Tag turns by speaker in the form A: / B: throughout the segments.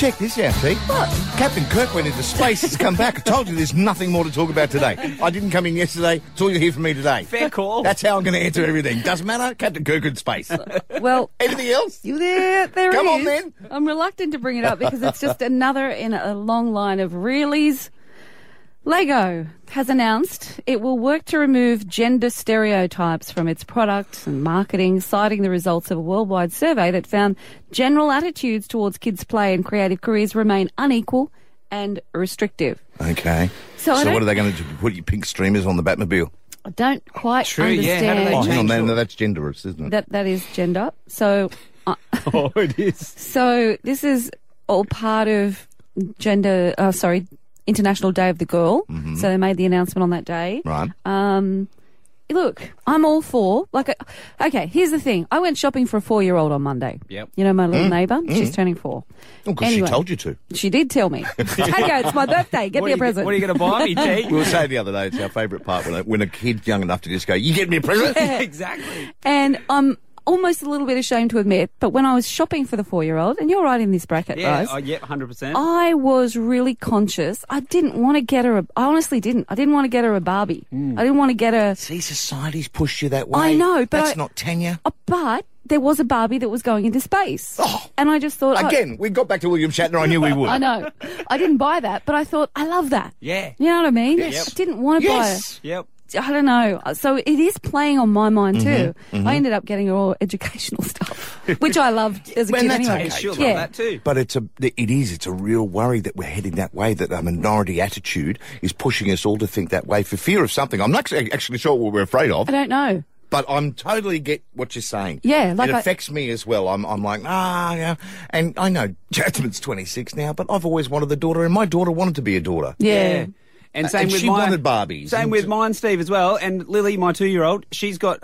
A: Check this out, see?
B: What?
A: Captain Kirk went into space. He's come back. I told you there's nothing more to talk about today. I didn't come in yesterday. It's all you hear from me today.
C: Fair call.
A: That's how I'm going to answer everything. Doesn't matter. Captain Kirk in space.
B: Well,
A: Anything else?
B: there
A: Come
B: is.
A: on, then.
B: I'm reluctant to bring it up because it's just another in a long line of reallys. Lego has announced it will work to remove gender stereotypes from its products and marketing, citing the results of a worldwide survey that found general attitudes towards kids' play and creative careers remain unequal and restrictive.
A: Okay.
B: So I
A: what
B: don't-
A: are they going to do? Put your pink streamers on the Batmobile?
B: I don't quite
C: True, yeah.
B: understand.
C: How do they
A: Oh, hang on.
C: change
A: No, that's genderless, isn't it?
B: That is gender. So,
C: Oh, it is.
B: so this is all part of International Day of the Girl.
A: Mm-hmm.
B: So they made the announcement on that day.
A: Right.
B: Look, I'm all for, okay, here's the thing. I went shopping for a 4-year-old on Monday.
C: Yep.
B: You know my little neighbour? She's turning 4.
A: Oh, because
B: Anyway.
A: she told you to.
B: She did tell me. Hey, it's my birthday. Get me a present.
C: What are you going to buy me, T?
A: We were saying the other day, it's our favourite part when a kid's young enough to just go, you get me a present?
C: Exactly.
B: And I'm almost a little bit ashamed to admit, but when I was shopping for the 4-year-old, and you're right in this bracket,
C: Yeah,
B: guys.
C: oh, yep, 100%.
B: I was really conscious. I didn't want to get her I honestly didn't. I didn't want to get her a Barbie. I didn't want to get her...
A: See, society's pushed you that way.
B: I know, but
A: That's not Tanya.
B: But there was a Barbie that was going into space.
A: Oh.
B: And I just thought...
A: Again, we got back to William Shatner. I knew we would.
B: I know. I didn't buy that, but I thought, I love that.
C: Yeah.
B: You know what I mean?
A: Yes.
B: I didn't want to
A: Yes.
C: Yep.
B: buy it. I don't know. So it is playing on my mind too.
A: Mm-hmm.
B: I ended up getting her all educational stuff, which I loved as a
A: Well,
B: kid
A: that's
B: anyway.
A: okay.
C: She'll
B: Yeah.
C: love that too.
A: But it's a real worry that we're heading that way, that a minority attitude is pushing us all to think that way for fear of something. I'm not actually sure what we're afraid of,
B: I don't know.
A: but I'm totally get what you're saying.
B: Yeah, like
A: it affects me as well. I'm like, yeah. And I know Jasmine's 26 now, but I've always wanted a daughter, and my daughter wanted to be a daughter.
B: Yeah.
C: And same
A: And
C: with
A: she
C: mine.
A: wanted Barbies.
C: Same
A: And
C: with
A: so-
C: mine, Steve, as well. And Lily, my 2-year-old, she's grown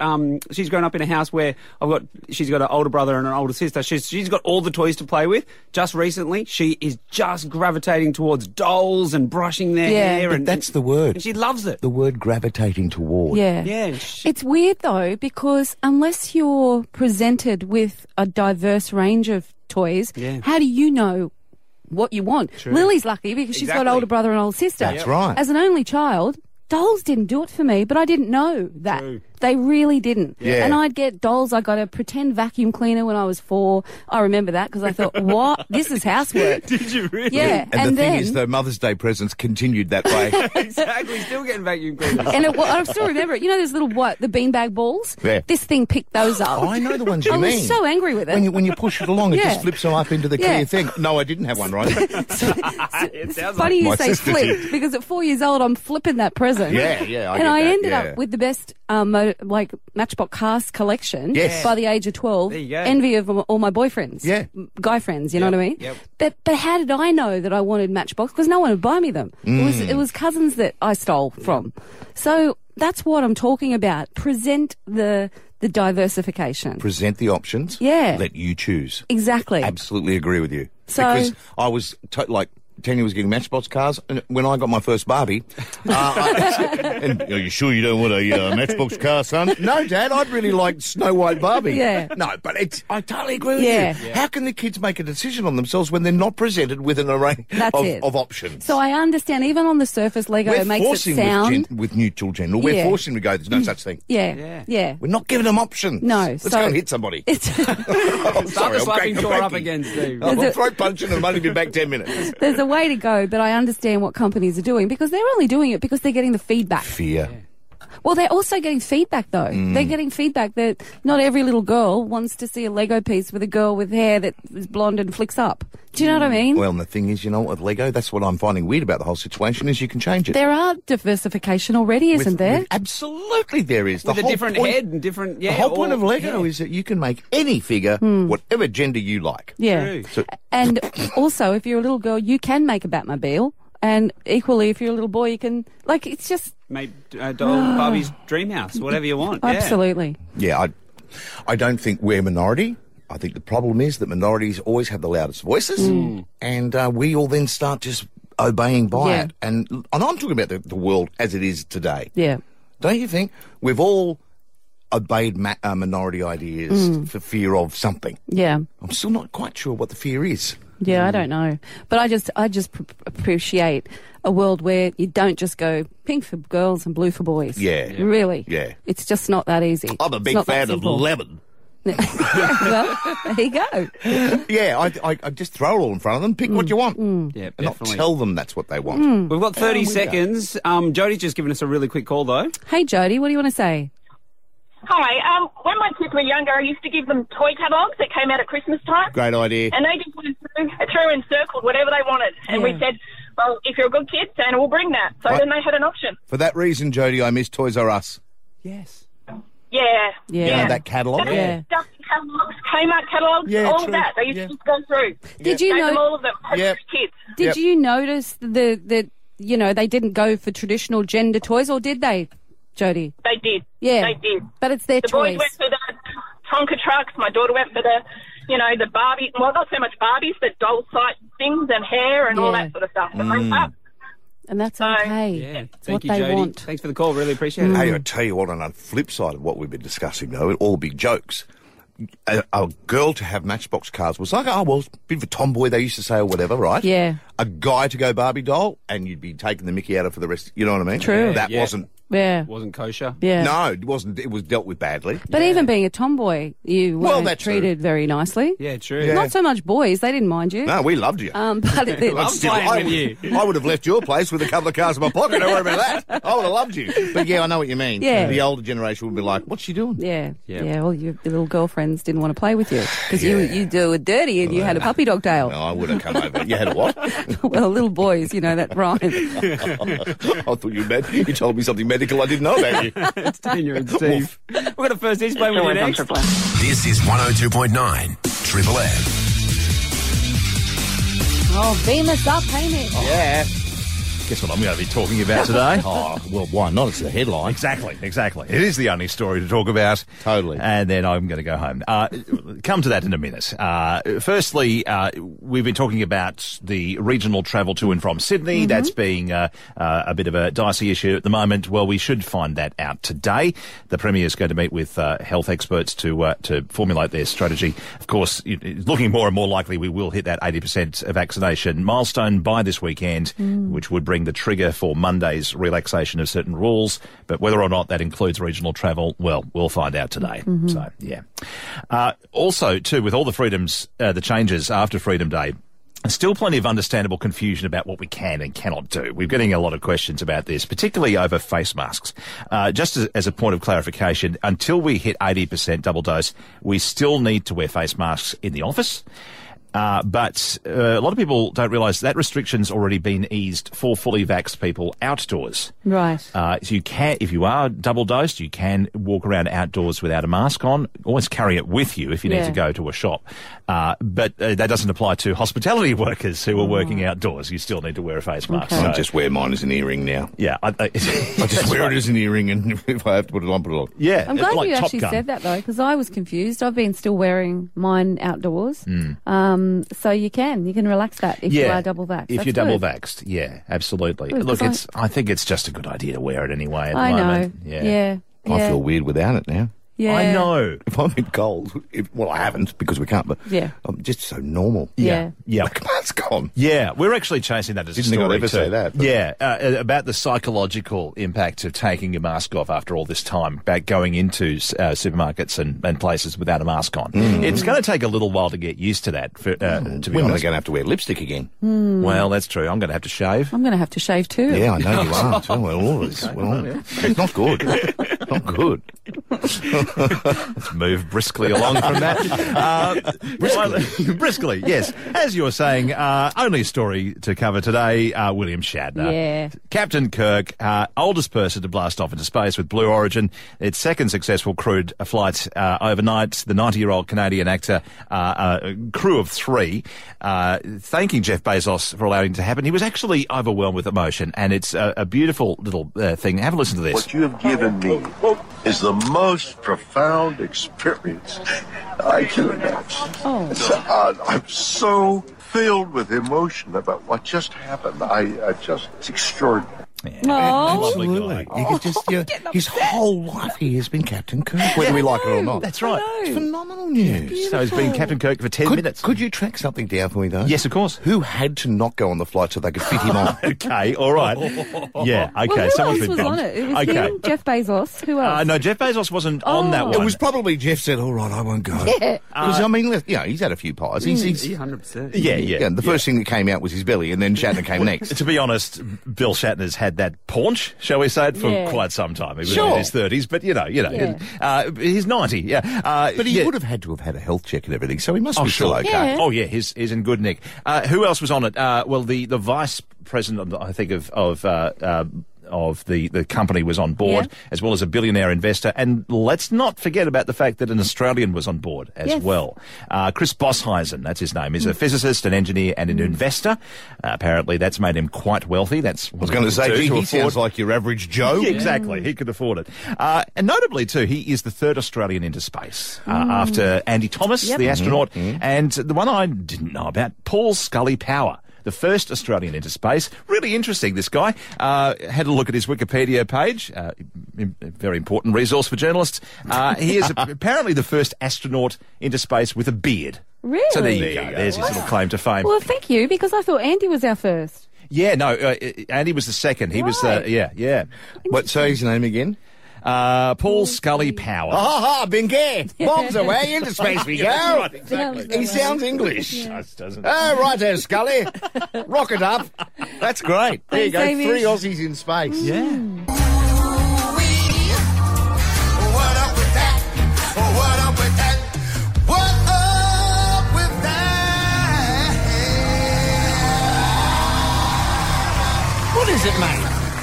C: up in a house where she's got an older brother and an older sister. She's got all the toys to play with. Just recently, she is just gravitating towards dolls and brushing their
B: Yeah.
C: hair.
A: But
C: And
A: that's the word.
C: And she loves it.
A: The word gravitating toward.
B: Yeah.
C: Yeah.
B: It's weird though, because unless you're presented with a diverse range of toys,
C: Yeah.
B: how do you know what you want? Lily's lucky because she's got an
C: Exactly.
B: older brother and older sister.
A: That's right.
B: As an only child, dolls didn't do it for me, but I didn't know that.
C: True.
B: They really didn't.
A: Yeah.
B: And I'd get dolls. I got a pretend vacuum cleaner when I was 4. I remember that because I thought, what? This is housework.
C: Did you really?
B: Yeah.
A: And the
B: then,
A: thing is, the Mother's Day presents continued that way.
C: Exactly. Still getting vacuum cleaners.
B: and I still remember it. You know those little the beanbag balls?
A: Yeah.
B: This thing picked those up.
A: Oh, I know the ones you
B: I
A: mean.
B: was so angry with it.
A: When you push it along, it
B: Yeah.
A: just flips them up into the
B: Yeah.
A: clear thing. No, I didn't have one, right?
C: It sounds
B: Funny you
A: My
B: say
A: sister
B: flip,
A: did.
B: because at 4 years old, I'm flipping that present.
A: Yeah,
B: And I ended
A: yeah.
B: up with the best, Matchbox cast collection
A: Yes.
B: by the age of 12.
C: There you go.
B: Envy of all my boyfriends.
A: Yeah.
B: Guy friends, you know
C: Yep,
B: what I mean?
C: yep.
B: But how did I know that I wanted Matchbox? Because no one would buy me them. It was cousins that I stole from. So that's what I'm talking about. Present the diversification.
A: Present the options.
B: Yeah.
A: Let you choose.
B: Exactly.
A: Absolutely agree with you.
B: So-
A: Because I was Tanya was getting Matchbox cars, and when I got my first Barbie, and, are you sure you don't want a Matchbox car, son? No, Dad, I'd really like Snow White Barbie.
B: Yeah.
A: No, but I totally agree with
B: Yeah.
A: you. How can the kids make a decision on themselves when they're not presented with an array
B: That's it.
A: of options?
B: So I understand, even on the surface, Lego
A: We're
B: makes it
A: forcing
B: sound...
A: with neutral gender. We're
B: Yeah.
A: forcing them to go, there's no such thing.
B: Yeah.
A: We're not giving them options.
B: No,
A: Let's
B: so-
A: go and hit somebody.
B: It's...
A: I'm
C: Start the slapping
A: I'm
C: jaw up
A: cranky.
C: again, Steve.
A: I'm throat punching and I'm only be back 10 minutes.
B: There's a way to go, but I understand what companies are doing because they're only doing it because they're getting the feedback.
A: Fear.
B: Well, they're also getting feedback, though. They're getting feedback that not every little girl wants to see a Lego piece with a girl with hair that is blonde and flicks up. Do you know what I mean?
A: Well, and the thing is, with Lego, that's what I'm finding weird about the whole situation is you can change it.
B: There are diversification already, isn't there?
A: Absolutely there is.
C: With
A: the
C: a
A: whole
C: different
A: point,
C: head and different... Yeah,
A: the whole point
C: or-
A: of Lego is that you can make any figure, whatever gender you like.
B: Yeah.
C: True.
A: So,
B: And also, if you're a little girl, you can make a Batmobile. And equally, if you're a little boy, you can... it's just...
C: Make Barbie's dream house, whatever you want. Yeah.
B: Absolutely.
A: yeah, I don't think we're minority. I think the problem is that minorities always have the loudest voices, and we all then start just obeying by
B: Yeah.
A: it. And I'm talking about the world as it is today.
B: Yeah.
A: Don't you think we've all obeyed minority ideas for fear of something.
B: Yeah.
A: I'm still not quite sure what the fear is.
B: Yeah, I don't know. But I just appreciate a world where you don't just go pink for girls and blue for boys.
A: Yeah.
B: Really.
A: Yeah.
B: It's just not that easy.
A: I'm a
B: It's
A: big
B: not that
A: fan of
B: simple.
A: lemon.
B: Well, there you go.
A: Yeah, I just throw it all in front of them. Pick what you want.
C: Yeah,
A: And not
C: definitely.
A: tell them that's what they want.
C: We've got 30
A: we go.
C: seconds. Jody's just given us a really quick call, though.
B: Hey, Jody, what do you want to say?
D: Hi. When my kids were younger, I used to give them toy catalogues that came out at Christmas time.
A: Great idea.
D: And they just went through and circled whatever they wanted. And we
B: Yeah.
D: said, well, if you're a good kid, Santa will bring that. So
A: Right.
D: then they had an option.
A: For that reason, Jody, I miss Toys R Us.
C: Yes.
D: Yeah.
B: Yeah.
A: You know, that catalogue?
B: Yeah.
D: Stuff catalogues, Kmart catalogues,
A: Yeah,
D: all
A: true.
D: of that. They used
A: Yeah.
D: to just go through.
B: Did you
D: Gave them
B: know?
D: all of them.
A: Yep.
D: Kids.
B: Did
A: Yep.
B: you notice that you know they didn't go for traditional gender toys, or did they, Jody?
D: They did.
B: Yeah.
D: They did.
B: But it's their
D: The boys
B: choice.
D: went for the Tonka trucks. My daughter went for the, the Barbie. Well, not so much Barbies, but doll sight things and hair and all
B: Yeah.
D: that sort of stuff. But
B: And that's
D: So-
B: okay.
C: Yeah.
B: It's
C: Thank
B: what
C: you,
B: they
C: Jody.
B: want.
C: Thanks for the call. Really appreciate it.
A: Hey, I tell you what, on the flip side of what we've been discussing, though, all big jokes. A girl to have Matchbox cars was like, oh, well, bit of a tomboy, they used to say, or whatever, right?
B: Yeah.
A: A guy to go Barbie doll, and you'd be taking the mickey out of for the rest. You know what I mean?
B: True.
A: That
C: Yeah.
A: wasn't.
B: Yeah.
C: Wasn't kosher.
B: Yeah.
A: No, it wasn't. It was dealt with badly.
B: But even being a tomboy, you
A: Well,
B: weren't
A: that's
B: treated very nicely.
C: Yeah, true.
A: Yeah.
B: Not so much boys; they didn't mind you.
A: No, we loved you.
B: But
C: I'm
A: Still,
C: playing
A: I
C: with
A: would- I would have left your place with a couple of cars in my pocket. Don't worry about that. I would have loved you. But yeah, I know what you mean.
B: Yeah.
A: The older generation would be like, what's she doing?
B: Yeah,
C: Yeah.
B: yeah. Well, your little girlfriends didn't want to play with you because you do it dirty and you had a puppy dog tail.
A: No, I would have come over. You had a what?
B: Well, little boys, you know that rhyme.
A: I thought you told me something medical I didn't know about you.
C: It's Tanya and Steve. We've got a first East playing with you next.
E: This is 102.9 Triple M.
B: Oh, beam us up, Hamish.
A: Yeah.
F: Guess what I'm going to be talking about today?
A: Oh, well, why not? It's the headline.
F: Exactly. It is the only story to talk about.
A: Totally.
F: And then I'm going to go home. Come to that in a minute. Firstly, we've been talking about the regional travel to and from Sydney. That's being a bit of a dicey issue at the moment. Well, we should find that out today. The Premier is going to meet with health experts to formulate their strategy. Of course, it's looking more and more likely we will hit that 80% vaccination milestone by this weekend, which would bring the trigger for Monday's relaxation of certain rules. But whether or not that includes regional travel, well, we'll find out today. So, yeah. Also, too, with all the freedoms, the changes after Freedom Day, still plenty of understandable confusion about what we can and cannot do. We're getting a lot of questions about this, particularly over face masks. Just as a point of clarification, until we hit 80% double dose, we still need to wear face masks in the office. But a lot of people don't realise that restriction's already been eased for fully vaxxed people outdoors.
B: Right.
F: So you can, if you are double dosed, you can walk around outdoors without a mask on. Always carry it with you if you need
B: Yeah.
F: to go to a shop. But that doesn't apply to hospitality workers who are working outdoors. You still need to wear a face mask.
B: Okay.
A: I just wear mine as an earring now.
F: Yeah, I
A: Just wear it as an earring, and if I have to put it on, put it on.
F: Yeah,
B: I'm glad
F: like
B: you
F: Top
B: actually
F: Gun.
B: said that though, because I was confused. I've been still wearing mine outdoors. So you can relax that if you are double vaxxed.
F: If
B: That's
F: you're double
B: good.
F: vaxxed, yeah, absolutely.
B: Good,
F: Look,
B: 'cause
F: I think it's just a good idea to wear it anyway at
B: I
F: the
B: know.
F: moment.
B: Yeah.
A: I feel weird without it now.
B: Yeah.
F: I know.
A: If I'm in cold, well, I haven't because we can't, but
B: Yeah.
A: I'm just so normal.
B: Yeah.
F: Yeah.
A: Like, mask on.
F: Yeah, we're actually chasing that as
A: Didn't
F: a
A: think I'd
F: story
A: ever
F: too.
A: say that, but-
F: Yeah, about the psychological impact of taking your mask off after all this time, back going into supermarkets and places without a mask on. It's going to take a little while to get used to that. To be
A: When am I
F: honest,
A: going to have to wear lipstick again?
F: well, that's true. I'm going to have to shave.
B: I'm going to have to shave too.
A: Yeah, I know you are. Too. Well, all of us. Well, it's not good. Not good.
F: Let's move briskly along from that. Briskly, yes. As you were saying, only a story to cover today, William Shatner.
B: Yeah.
F: Captain Kirk, oldest person to blast off into space with Blue Origin. Its second successful crewed flight overnight. The 90-year-old Canadian actor, a crew of 3, thanking Jeff Bezos for allowing it to happen. He was actually overwhelmed with emotion, and it's a beautiful little thing. Have a listen to this.
G: What you have given me is the most profound experience I can imagine.
B: Oh.
G: I'm so filled with emotion about what just happened. It's extraordinary.
B: Oh,
A: Absolutely. You could just, his whole life he has been Captain Kirk, whether we like it or not.
F: That's right.
A: It's phenomenal news.
F: So he's been Captain Kirk for 10 minutes.
A: Could you track something down for me, though?
F: Yes, of course.
A: Who had to not go on the flight so they could fit him on?
F: Okay, all right. Yeah, okay.
B: well, who
F: Someone's
B: else
F: been
B: was on
F: bumped.
B: it? It was him, Jeff Bezos. Who else?
F: No, Jeff Bezos wasn't on that one.
A: It was probably Jeff said, all right, I won't go.
B: Yeah.
A: Because, I mean, he's had a few pies. He's
C: 100%.
F: Yeah.
A: the first thing that came out was his belly, and then Shatner came next.
F: To be honest, Bill Shatner's had that paunch, shall we say it, for quite some time. He was in his 30s, but he's 90. Yeah,
A: But he would have had to have had a health check and everything, so he must be still okay.
B: Yeah.
F: Oh yeah, he's in good nick. Who else was on it? Well, the vice president, I think of the company was on board, as well as a billionaire investor. And let's not forget about the fact that an Australian was on board as well. Chris Boshuizen, that's his name. He's a physicist, an engineer, and an investor. Apparently, that's made him quite wealthy. That's what
A: I was going to say, he sounds like your average Joe.
F: Yeah, exactly. He could afford it. And notably, too, he is the third Australian into space after Andy Thomas, the astronaut, and the one I didn't know about, Paul Scully Power. The first Australian into space. Really interesting, this guy. Had a look at his Wikipedia page. A very important resource for journalists. He is apparently the first astronaut into space with a beard.
B: Really?
F: So there you go. There's his little claim to fame.
B: Well, thank you, because I thought Andy was our first.
F: Yeah, no, Andy was the second. He was, yeah.
A: What, say his name again?
F: Paul Scully Power.
A: Bingy! Bombs away, into space we go.
F: Right, exactly.
A: He sounds English.
F: Doesn't.
A: Oh, right there, Scully. Rock it up. That's great. There you go,
B: Thanks,
A: 3
B: Hamish.
A: Aussies in space.
F: Yeah.
H: What up with that? What up with that? What up with that?
A: What is it, mate?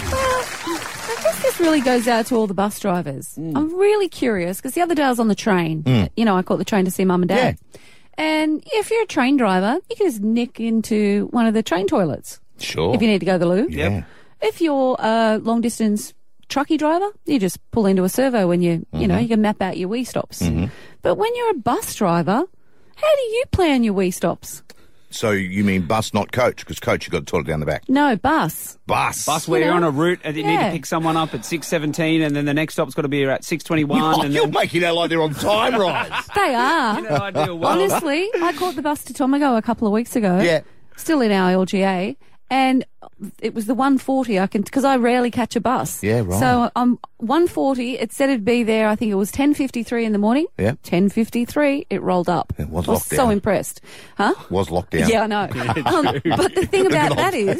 B: I guess this really goes out to all the bus drivers. I'm really curious, because the other day I was on the train. I caught the train to see Mum and Dad. And if you're a train driver, you can just nick into one of the train toilets.
A: Sure.
B: If you need to go to the loo.
A: Yeah.
B: If you're a long-distance truckie driver, you just pull into a servo when you can map out your wee stops. But when you're a bus driver, how do you plan your wee stops?
A: So you mean bus, not coach? Because coach, you've got a toilet down the back.
B: No, bus.
A: Bus.
C: Where you're on a route and you need to pick someone up at 6:17 and then the next stop's got to be at 6:21.
A: You're making it like they're on time rides.
B: They are.
C: No idea why.
B: Honestly, I caught the bus to Tomago a couple of weeks ago.
A: Yeah.
B: Still in our LGA. And it was the 1:40. Because I rarely catch a bus.
A: Yeah, right.
B: So 1:40. It said it'd be there. I think it was 10:53 in the morning.
A: Yeah.
B: 10:53. It rolled up.
A: It was
B: I was
A: lockdown.
B: so impressed. Huh?
A: Was locked down.
B: Yeah, I know. But the thing about that is,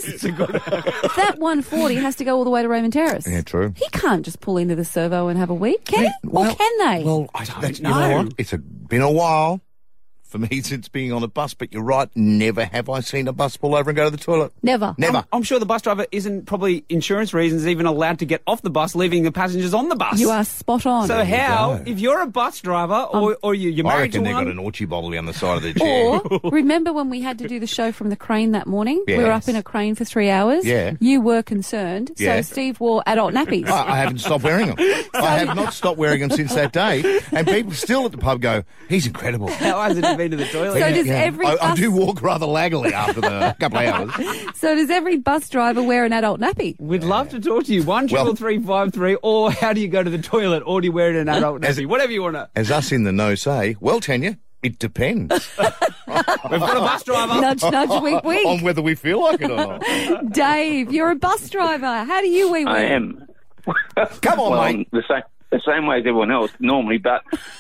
B: that 1:40 has to go all the way to Raymond Terrace.
A: Yeah, true.
B: He can't just pull into the servo and have a wee, can he? Or can they?
A: Well, I don't know. You know what? It's been a while for me since being on a bus, but you're right. Never have I seen a bus pull over and go to the toilet.
B: Never.
C: I'm sure the bus driver isn't, probably insurance reasons, even allowed to get off the bus, leaving the passengers on the bus.
B: You are spot on.
C: So how,
A: go.
C: if you're a bus driver or you're
A: I
C: married
A: reckon
C: to
A: they've
C: one...
A: got an orchie bottle down the side of their chair.
B: Or, remember when we had to do the show from the crane that morning?
A: Yes.
B: We were up in a crane for 3 hours.
A: Yeah.
B: You were concerned.
A: Yeah.
B: So Steve wore adult nappies.
A: I haven't stopped wearing them. I have not stopped wearing them since that day. And people still at the pub go, he's incredible.
C: How hasn't he been to the toilet?
B: So does every
A: I
B: bus...
A: do walk rather laggily after the couple of hours.
B: So does every bus driver wear an adult nappy?
C: We'd love to talk to you. 1-333-553, or how do you go to the toilet, or do you wear it in an adult nappy? Whatever you want to.
A: As us in the know say, well, Tanya, it depends
C: We've got a bus driver.
B: Nudge, nudge, wink,
A: on
B: wink.
A: whether we feel like it or not.
B: Dave, you're a bus driver. How do you wee wee?
I: I am.
A: Come on,
I: well,
A: mate.
I: The same way as everyone else normally, but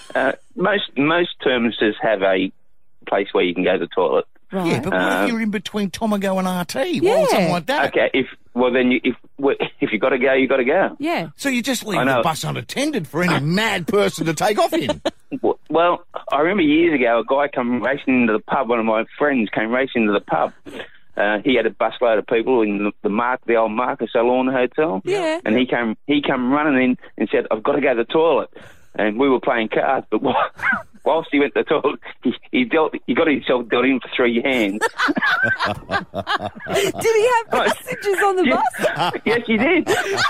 I: most terminuses have a place where you can go to the toilet.
B: Right.
A: Yeah, but what if you're in between Tomago and RT?
B: Yeah.
A: Or something like that?
I: Okay, if you got to go, you got to go.
B: Yeah.
A: So you just leave
I: I
A: the
I: know.
A: bus unattended for any mad person to take off in?
I: Well, I remember years ago a guy come racing into the pub. One of my friends came racing into the pub. He had a busload of people in the old Marcus Alorna Hotel.
B: Yeah.
I: And he came running in and said, "I've got to go to the toilet." And we were playing cards, but whilst he went to the toilet, he got himself dealt in for 3 hands.
B: Did he have passengers on the bus?
I: Yes, he did.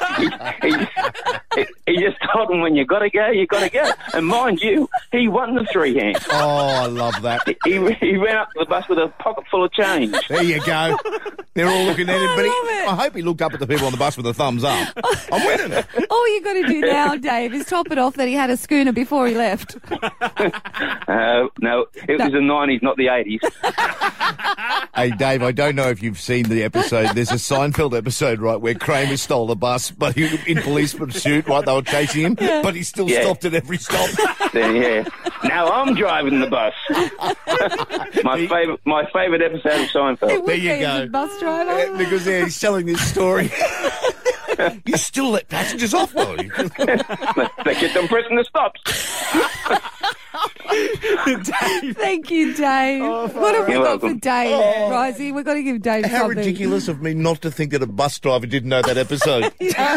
I: He just told him, when you got to go, you got to go. And mind you, he won the 3 hands.
A: Oh, I love that.
I: He ran up to the bus with a pocket full of change.
A: There you go. They're all looking at him, but
B: love it.
A: I hope he looked up at the people on the bus with a thumbs up. I'm winning it.
B: All you got to do now, Dave, is top it off that he had a schooner before he left.
I: No, it was the 90s, not the 80s.
A: Hey, Dave, I don't know if you've seen the episode. There's a Seinfeld episode, right, where Kramer stole the bus, but he in police pursuit, right? They were chasing him, but he still stopped at every stop.
I: Yeah. Now I'm driving the bus. my favourite episode of Seinfeld.
A: There you go.
B: The bus driver.
A: Because he's telling this story. You still let passengers off, though.
I: They get them pressing the stops.
B: Thank you, Dave. What have we
I: You're
B: got for
I: welcome.
B: Dave, Risey? We've got to give Dave
A: How
B: something.
A: ridiculous of me not to think that a bus driver didn't know that episode.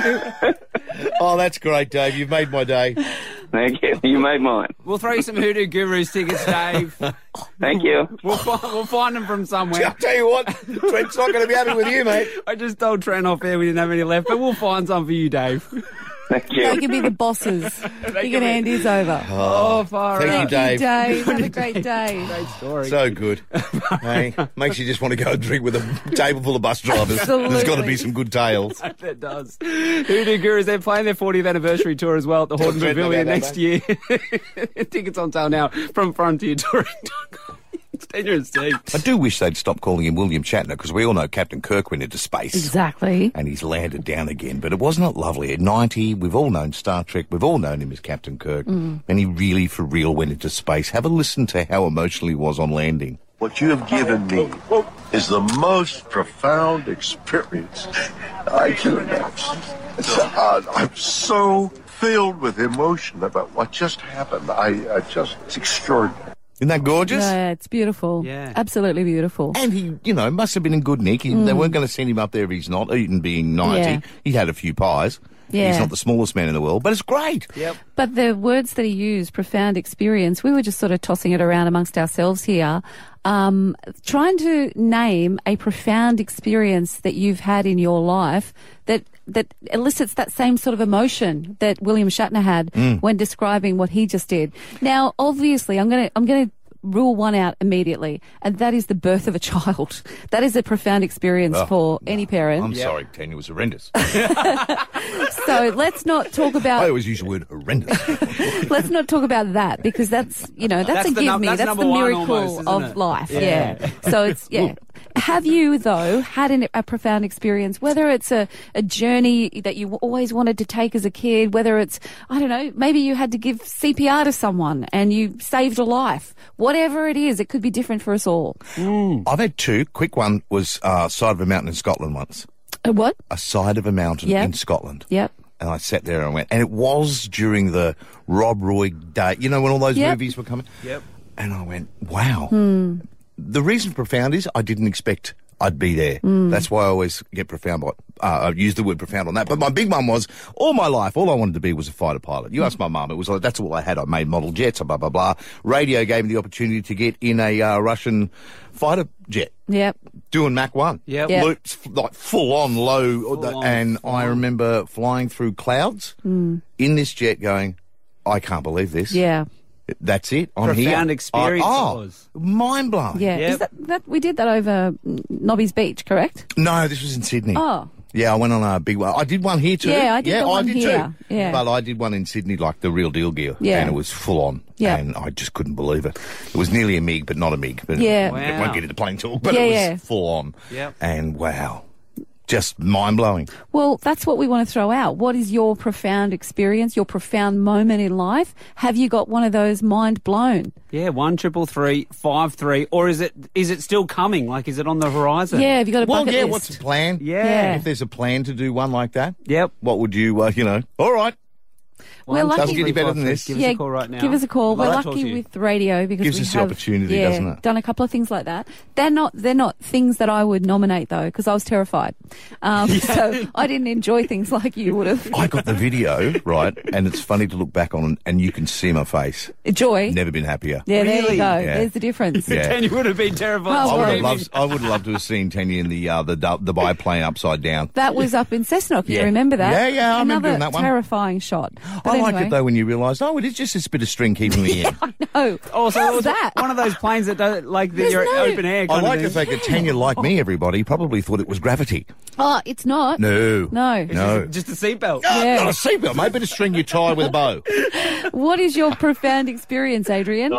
A: Oh, that's great, Dave. You've made my day.
I: Thank you. You made mine.
C: We'll throw you some Hoodoo Gurus tickets, Dave.
I: Thank you.
C: We'll find them from somewhere.
A: I'll tell you what, Trent's not going to be happy with you, mate.
C: I just told Trent off air we didn't have any left, but we'll find some for you, Dave.
I: Thank you.
B: They can be the bosses. He can hand his over.
C: Oh, far
A: Thank
C: out.
A: you, Dave.
B: Dave. Have a great day.
C: Great story.
A: So good. Hey, makes you just want to go and drink with a table full of bus drivers.
B: Absolutely.
A: There's got to be some good tales.
C: That does. Hoodoo Gurus, they're playing their 40th anniversary tour as well at the Horton
A: Trent,
C: Pavilion
A: about
C: next year. Tickets on sale now from FrontierTouring.com. It's Tanya and Steve.
A: I do wish they'd stop calling him William Shatner, because we all know Captain Kirk went into space.
B: Exactly.
A: And he's landed down again. But it was not lovely. At 90, we've all known Star Trek. We've all known him as Captain Kirk. And he really, for real, went into space. Have a listen to how emotional he was on landing.
G: What you have given me is the most profound experience I can imagine. I'm so filled with emotion about what just happened. It's extraordinary.
A: Isn't that gorgeous?
B: Yeah, it's beautiful.
C: Yeah.
B: Absolutely beautiful.
A: And he, must have been in good nick. They weren't going to send him up there if he's not, even being 90.
B: Yeah.
A: He had a few pies.
B: Yeah.
A: He's not the smallest man in the world, but it's great.
C: Yep.
B: But the words that he used, profound experience, we were just sort of tossing it around amongst ourselves here, trying to name a profound experience that you've had in your life that elicits that same sort of emotion that William Shatner had when describing what he just did. Now, obviously, I'm going to rule one out immediately, and that is the birth of a child. That is a profound experience for any parent.
A: I'm sorry, Tanya, it was horrendous.
B: So let's not talk
A: I
B: about
A: always use the word horrendous.
B: let's not talk about that, because that's a
C: That's the
B: give me.
C: that's
B: That's
C: number
B: the
C: one
B: miracle
C: almost, isn't
B: of
C: it?
B: life.
C: Yeah.
B: Yeah. So it's Have you though had a profound experience? Whether it's a journey that you always wanted to take as a kid, whether it's maybe you had to give CPR to someone and you saved a life. Whatever it is, it could be different for us all.
A: I've had two. Quick one was side of a mountain in Scotland once.
B: What?
A: A side of a mountain in Scotland.
B: Yep.
A: And I sat there and went, and it was during the Rob Roy day, when all those movies were coming.
C: Yep.
A: And I went, wow. The reason profound is I didn't expect I'd be there. That's why I always get profound. I use the word profound on that. But my big one was, all my life, all I wanted to be was a fighter pilot. You asked my mum, it was like, that's all I had. I made model jets, blah, blah, blah. Radio gave me the opportunity to get in a Russian fighter jet.
B: Yep.
A: Doing Mach 1.
C: Yep.
B: Yep.
A: Loops, like full on low. I remember flying through clouds in this jet going, I can't believe this.
B: Yeah.
A: That's it. I'm here.
C: Profound experience it was.
A: Mind blowing.
B: Yeah.
C: Yep.
B: Is that we did that over Nobby's Beach, correct?
A: No, this was in Sydney.
B: Oh.
A: Yeah, I went on a big one. I did one here too.
B: Yeah, I did the one here.
A: too.
B: Yeah.
A: But I did one in Sydney, like the real deal gear.
B: Yeah.
A: And it was full on.
B: Yeah.
A: And I just couldn't believe it. It was nearly a MiG, but not a MiG. But
B: Yeah.
A: It
C: Wow.
A: won't get into plane talk, but
B: Yeah,
A: it was
B: yeah.
A: full on.
C: Yep.
A: And wow. Just mind blowing.
B: Well, that's what we want to throw out. What is your profound experience, your profound moment in life? Have you got one of those mind blown?
C: Yeah, 1-333-5-3, or is it still coming? Like, is it on the horizon?
B: Yeah, have you got a
A: Well,
B: bucket
A: yeah,
B: list?
A: what's the plan?
C: Yeah.
A: If there's a plan to do one like that,
C: Yep.
A: what would you, all right.
B: We're lucky.
A: Doesn't get any better than this.
C: Give us a call right now.
B: Give us a call.
C: Love
B: We're
C: to talk
B: lucky
C: to you.
B: with radio because
A: Gives
B: we
A: us the
B: have
A: opportunity, doesn't it?
B: done a couple of things like that. They're not things that I would nominate though, because I was terrified. So I didn't enjoy things like you would have.
A: I got the video, right, and it's funny to look back on, and you can see my face.
B: Joy.
A: Never been happier.
B: Yeah, there
C: Really?
B: you go.
A: Yeah.
B: There's the difference.
A: Yeah.
C: And you would have been terrified.
B: Oh,
A: I would
B: well.
A: have loved to have seen Tanya in the biplane upside down.
B: That was up in Cessnock. You
A: Yeah.
B: remember that?
A: Yeah, I remember
B: Another
A: doing that one.
B: terrifying shot. But
A: I like
B: anyway.
A: it though when you realise, it is just this bit of string keeping me in.
B: No.
C: Also,
B: How's
C: it was
B: that?
C: one of those planes that does like that you're
B: no-
C: open air.
A: I
C: Kind
A: like
C: of
A: the
C: thing.
A: fact that Tanya, like me, everybody, probably thought it was gravity.
B: Oh, it's not.
A: No.
B: No.
A: No.
C: Just a seatbelt.
B: Yeah.
A: Not a seatbelt, mate. Bit of string you tie with a bow.
B: What is your profound experience, Adrian?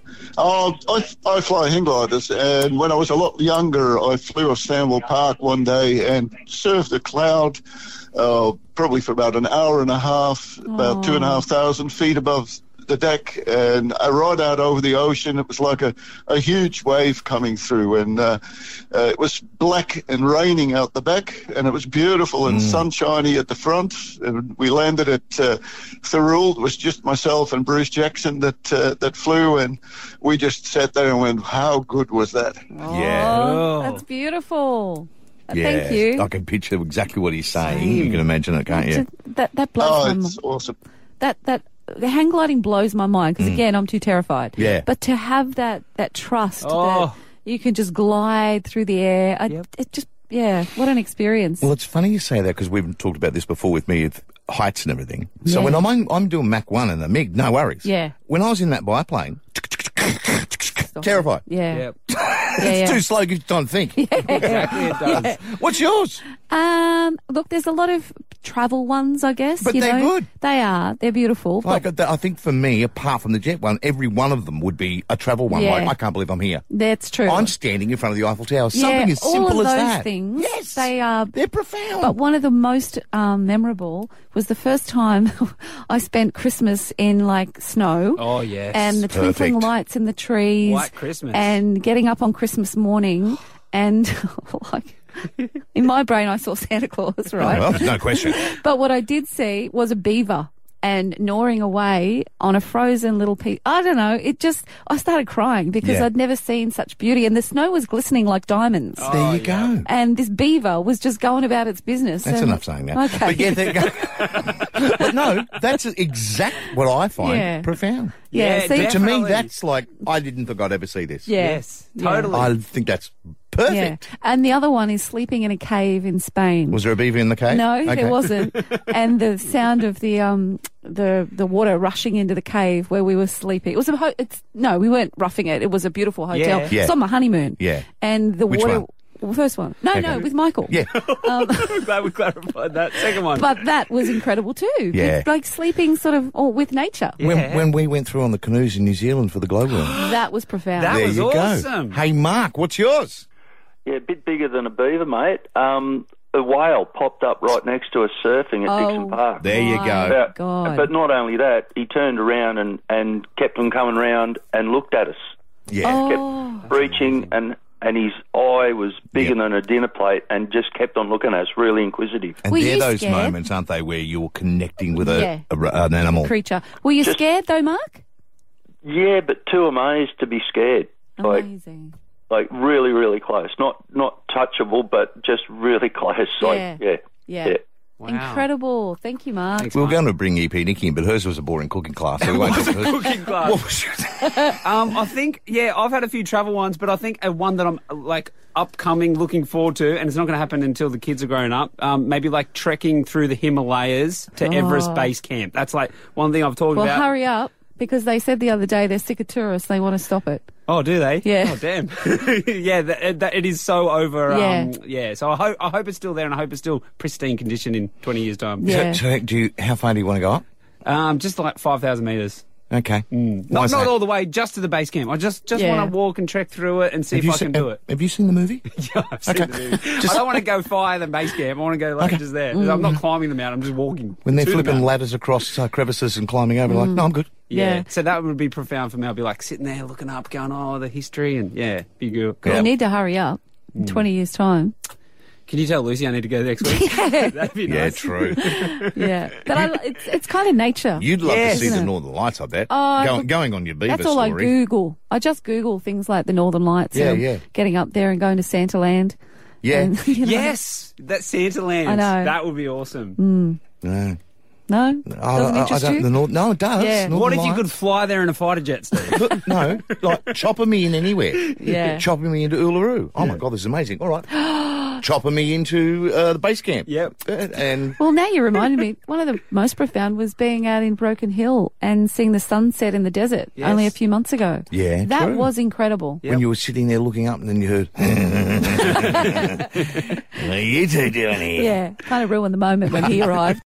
G: I fly hang gliders, and when I was a lot younger, I flew off Stanwell Park one day and surfed a cloud, probably for about an hour and a half, about 2,500 feet above the deck, and I rode out over the ocean. It was like a huge wave coming through, and it was black and raining out the back, and it was beautiful and sunshiny at the front. And we landed at Thirroul. It was just myself and Bruce Jackson that flew, and we just sat there and went, how good was that?
A: Yeah.
B: Oh, that's beautiful.
A: Yeah.
B: Thank you.
A: I can picture exactly what he's saying. You can imagine it, can't you?
B: That blows my mind.
G: It's awesome.
B: That the hang gliding blows my mind because again I'm too terrified.
A: Yeah.
B: But to have that trust that
C: Oh.
B: you can just glide through the air, it just what an experience.
A: Well, it's funny you say that because we've talked about this before with me with heights and everything. So
B: Yeah.
A: when I'm doing Mach 1 and a MiG, no worries.
B: Yeah.
A: When I was in that biplane, terrified.
B: Yeah.
C: Yep.
A: It's too slow, gives you time to think.
C: Exactly, it does.
A: What's yours?
B: Look, there's a lot of travel ones, I guess.
A: But
B: you
A: they're
B: know.
A: good.
B: They are. They're beautiful.
A: Like,
B: but
A: I think for me, apart from the jet one, every one of them would be a travel one.
B: Yeah.
A: Like, I can't believe I'm here.
B: that's true.
A: I'm standing in front of the Eiffel Tower. Something as
B: all
A: simple
B: of
A: as
B: those
A: that.
B: things.
A: Yes.
B: They are.
A: They're profound.
B: But one of the most memorable was the first time I spent Christmas in like snow.
C: Oh, yes.
B: And the twinkling
A: Perfect.
B: lights in the trees.
C: White Christmas.
B: And getting up on Christmas morning and like in my brain I saw Santa Claus, right?
A: Well, no question.
B: But what I did see was a beaver and gnawing away on a frozen little piece. I don't know. I started crying because
A: Yeah.
B: I'd never seen such beauty and the snow was glistening like diamonds.
A: There you go.
B: And this beaver was just going about its business.
A: That's
B: and-
A: enough saying that.
B: Okay.
A: But yeah, there you go. But no, that's exact what I find
B: Yeah.
A: profound.
B: Yeah,
C: Yeah,
B: see,
A: To me,
C: Definitely.
A: that's like, I didn't think I'd ever see this.
B: yeah.
C: Yes, totally.
A: I think that's
B: Yeah.
A: perfect.
B: And the other one is sleeping in a cave in Spain.
A: Was there a beaver in the cave?
B: No,
A: Okay.
B: there wasn't. And the sound of the water rushing into the cave where we were sleeping. It was we weren't roughing it. It was a beautiful hotel.
C: Yeah.
A: Yeah.
B: It's on my honeymoon.
A: Yeah.
B: And the
A: Which
B: water.
A: one?
B: Well, first one. No,
A: Okay.
B: no, with Michael.
A: Yeah.
C: Glad we clarified that. Second one.
B: But that was incredible too.
A: Yeah.
B: It's like sleeping sort of with nature.
C: Yeah.
A: When we went through on the canoes in New Zealand for the Globe Run.
B: That was profound.
C: That
A: there
C: was
A: you
C: awesome.
A: go. Hey, Mark, what's yours?
J: Yeah, a bit bigger than a beaver, mate. A whale popped up right next to us surfing at Dixon Park.
A: There you
B: my
A: go.
B: God.
J: But not only that, he turned around and kept on coming round and looked at us,
A: Yeah.
B: Oh.
J: breaching, and his eye was bigger
A: Yep.
J: than a dinner plate and just kept on looking at us, really inquisitive.
A: And
B: Were
A: they're
B: you
A: those
B: scared?
A: moments, aren't they, where you're connecting with
B: Yeah.
A: an animal.
B: Creature. Were you scared though, Mark?
J: Yeah, but too amazed to be scared.
B: Amazing.
J: Like really, really close. Not touchable, but just really close.
B: Yeah.
J: Like,
B: Yeah.
C: Wow.
B: Incredible. Thank you, Mark.
C: Thanks,
A: We were
C: Mark.
A: going to bring EP Nikki in, but hers was a boring cooking class, so we won't do hers.
C: Cooking class.
A: What was yours?
C: I think, I've had a few travel ones, but I think one that I'm like upcoming, looking forward to, and it's not going to happen until the kids are grown up. Maybe like trekking through the Himalayas to Everest Base Camp. That's like one thing I've talked
B: Well,
C: about.
B: hurry up because they said the other day they're sick of tourists. They want to stop it.
C: Oh, do they?
B: Yeah.
C: Oh, damn. Yeah, that it is so over.
B: Yeah.
C: So I hope it's still there, and I hope it's still pristine condition in 20 years' time.
B: Yeah.
A: So how far do you want to go up?
C: Just like 5,000 metres.
A: Okay. Why is
C: Not
A: that?
C: all the way, just to the base camp. I just
B: Yeah.
C: want to walk and trek through it and see
A: Have
C: if
A: you
C: I can do it.
A: Have you seen the movie?
C: Yeah, I've seen
A: Okay.
C: the movie. I don't want to go higher than base camp. I want to go like just there. I'm not climbing the mountain. I'm just walking.
A: When they're
C: to the
A: flipping
C: mountain.
A: ladders across crevices and climbing over, like, no, I'm good.
C: Yeah.
B: Yeah.
C: So that would be profound for me. I'd be like sitting there looking up, going, oh, the history, and be good.
A: Yeah.
B: You need to hurry up in 20 years' time.
C: Can you tell Lucy I need to go next week? That'd be
A: Yeah,
C: nice.
A: true.
B: Yeah. But it's kind of nature.
A: You'd love
C: Yes.
A: to see the
B: Isn't it?
A: Northern Lights, I bet.
B: Oh,
A: going on your beaver
B: That's all I
A: story.
B: Google. I just Google things like the Northern Lights.
A: Yeah,
B: and
A: yeah.
B: Getting up there and going to Santa Land.
A: Yeah.
B: And, you know,
C: Yes, that Santa Land.
B: I know.
C: That would be awesome.
A: No.
B: No? Doesn't interest you?
A: No, it does.
B: Yeah.
C: What if you
A: Lights.
C: could fly there in a fighter jet, Steve?
A: Look, no, like chopping me in anywhere.
B: Yeah.
A: Chopping me into Uluru. Oh my God, this is amazing. All right. Chopping me into the base camp.
C: Yep.
A: And
B: Well, now you reminded me, one of the most profound was being out in Broken Hill and seeing the sunset in the desert
C: Yes.
B: only a few months ago.
A: Yeah,
B: That
A: true.
B: was incredible.
A: when you were sitting there looking up and then you heard, what are you two doing here?
B: Yeah, kind of ruined the moment when he arrived.